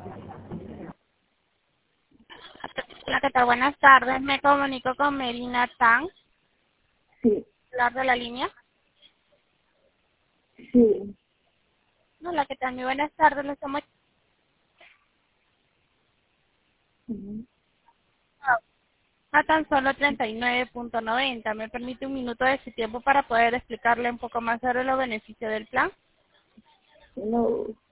Hola, ¿qué tal? Buenas tardes. Me comunico con Melina Tan, Sí, hablar de la línea. sí. Hola, ¿qué tal? Muy buenas tardes. Le estamos Ujú. a tan solo 39.90. ¿Me permite un minuto de su tiempo para poder explicarle un poco más sobre los beneficios del plan? No.